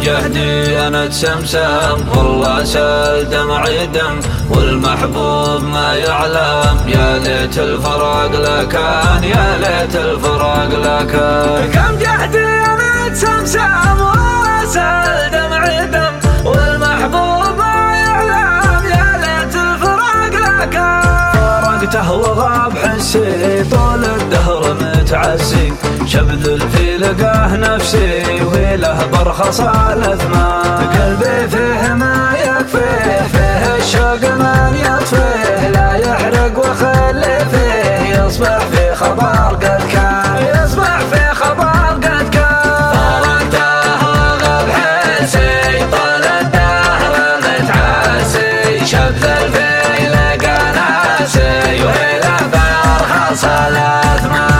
جهدي أنا اتسمسم والله سال دمعي دم والمحبوب ما يعلم يا ليت الفراق لكان يا ليت الفراق لكان. كم جهدي أنا اتسمسم والله سال دمعي دم والمحبوب ما يعلم يا ليت الفراق لكان. فرقته وغاب حسي طول الدهر متعسي شبذل في لقاه نفسي وله برخص الأثمان. قلبي فيه ما يكفيه فيه الشوق من يطفيه لا يحرق وخلي فيه يصبح في خبر قد كان يصبح في خبر قد كان. فرقته وغاب حسي طول الدهر متعسي شبذل في لقاه نفسي وله برخص الأثمان.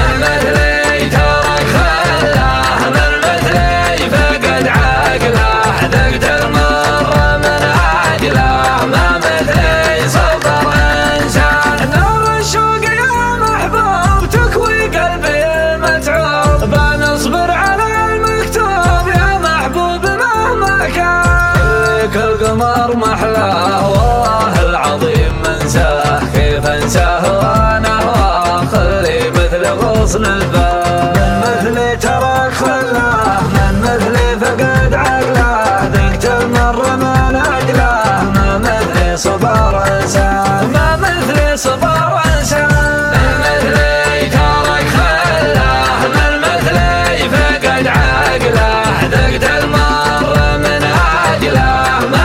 القمر محلاه والله العظيم منساه كيف انساه وانا هواه خلي مثل غصن الباب. من مثلي ترك خلاه من مثلي فقد عقله ذقت المر من اجله ما مثلي صبر انسان ما مثلي صبر انسان. من مثلي ترك خلاه من مثلي فقد عقله ذقت المر من اجله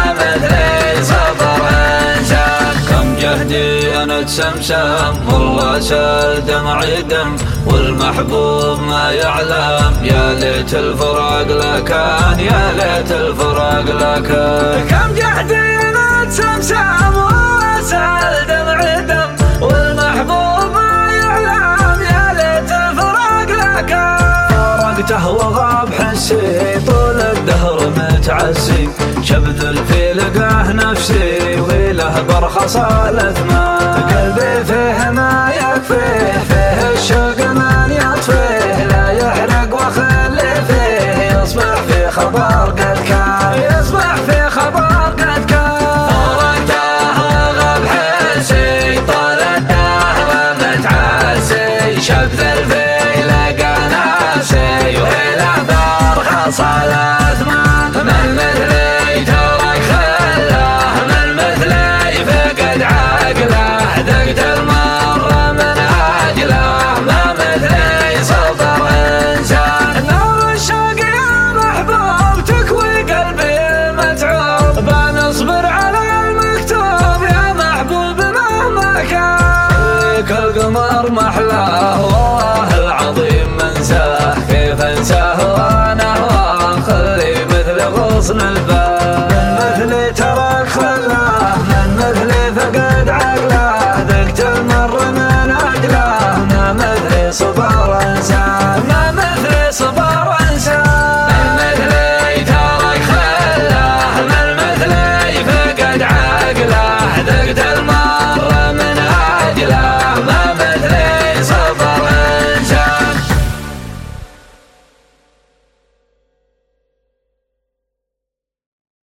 جهدي أنا اتسمسم والله سال دمعي دم والمحبوب ما يعلم يا ليت الفراق لكان يا ليت الفراق لكان. كم جهدي أنا اتسمسم والله سال دمعي دم والمحبوب ما يعلم يا ليت الفراق لكان. فرقته وغاب حسي طول الدهر متعسي شبذل في لقاه نفسي وله برخص الأثمان. قلبي فيه ما يكفيه فيه الشوق من يطفيه لا يحرق وخلي فيه يصبح في خبر قد كان يصبح في خبر قد كان. فرقته وغاب حسي طول الدهر متعسي شبذل في لقاه نفسي وله برخص الأثمان. من مثلي ترك خلاه من مثلي فقد عقله ذقت المر من أجله ما مثلي صبر إنسان. نار الشوق يا محبوب تكوي قلبي المتعوب بنصبر على المكتوب يا محبوب مهما كان. القمر محلاه والله العظيم منساه كيف انساه وانا هواه خلي مثل غصن الباب.